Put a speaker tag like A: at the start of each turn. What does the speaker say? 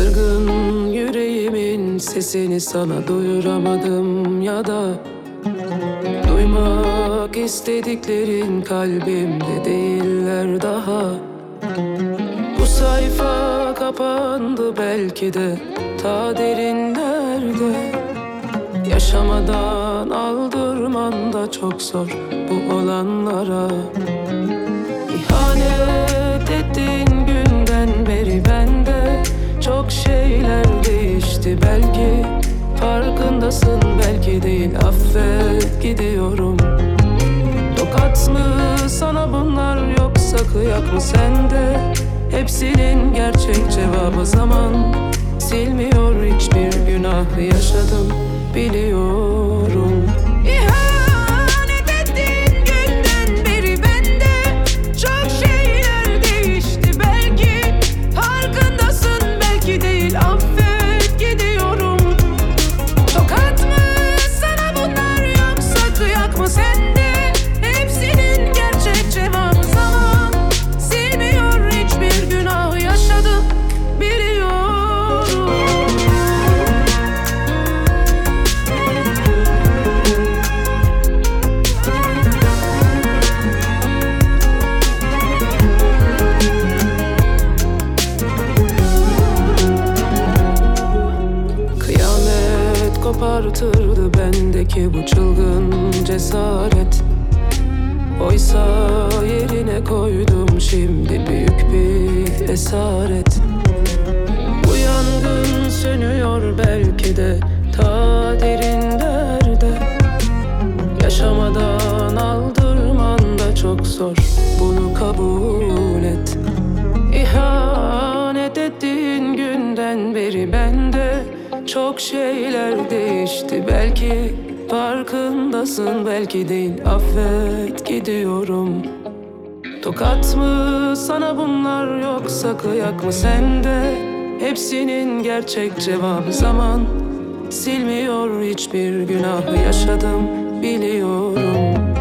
A: Kırgın yüreğimin sesini sana duyuramadım ya da duymak istediklerin kalbimde değiller daha. Bu sayfa kapandı belki de ta derinlerde. Yaşamadan aldırman da çok zor bu olanlara. İhanet ettiğin günden beri bende çok şeyler değişti belki. Farkındasın belki değil, affet gidiyorum. Tokat mı sana bunlar yoksa kıyak mı sende? Hepsinin gerçek cevabı zaman. Silmiyor hiçbir günah yaşadım biliyorum. İhanet ettiğin günden beri bende çok şeyler değişti belki. Farkındasın belki değil, affet gidiyorum. Tokat mı sana bunlar yoksa kıyak mı sende? Hepsinin gerçek cevabı zaman. Silmiyor hiçbir günah yaşadım biliyorum. Kıyamet kopartırdı bendeki bu çılgın cesaret. Oysa yerine koydum şimdi büyük bir esaret. Bu yangın sönüyor belki de ta derinlerde. Yaşamadan aldırman da çok zor, bunu kabul et. İhanet ettiğin günden beri bende çok şeyler değişti belki. Farkındasın belki değil, affet gidiyorum. Tokat mı sana bunlar yoksa kıyak mı sende? Hepsinin gerçek cevabı zaman. Silmiyor hiçbir günah yaşadım biliyorum.